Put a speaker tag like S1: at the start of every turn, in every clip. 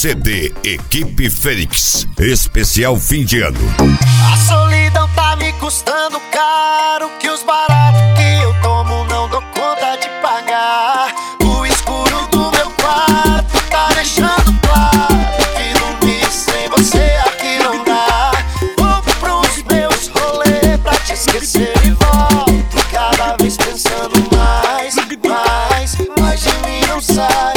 S1: CD Equipe Fênix, especial fim de ano.
S2: A solidão tá me custando caro, que os baratos que eu tomo não dou conta de pagar. O escuro do meu quarto tá deixando claro que dormir sem você aqui não dá. Vou pros meus rolês pra te esquecer e volto cada vez pensando mais de mim não sai.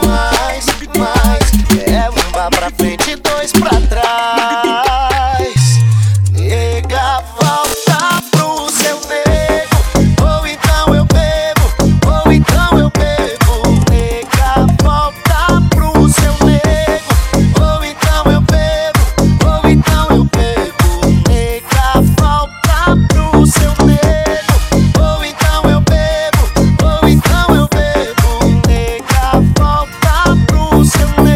S2: É um vá pra frente e dois pra trás. Nega, volta pro seu nego, ou então eu bebo, ou então eu bebo. Nega, volta pro seu nego, ou então eu bebo, ou então eu bebo. Nega, volta pro seu nego, ou então eu bebo, ou então eu bebo. Nega, volta pro seu nego.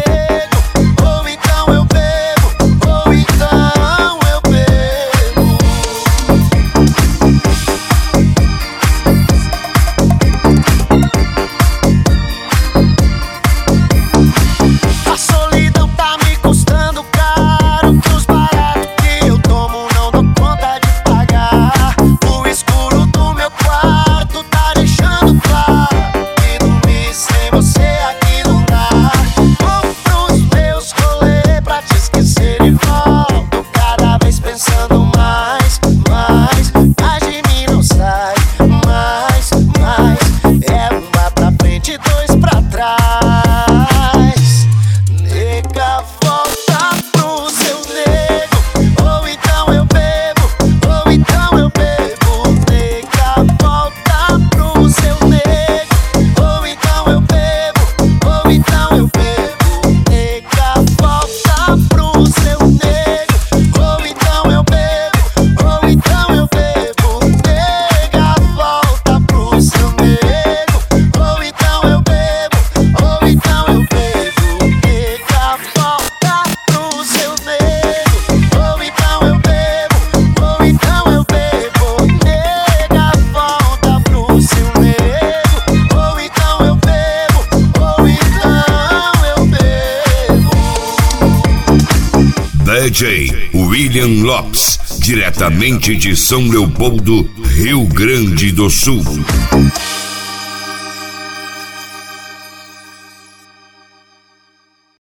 S1: DJ William Lopes, diretamente de São Leopoldo, Rio Grande do Sul.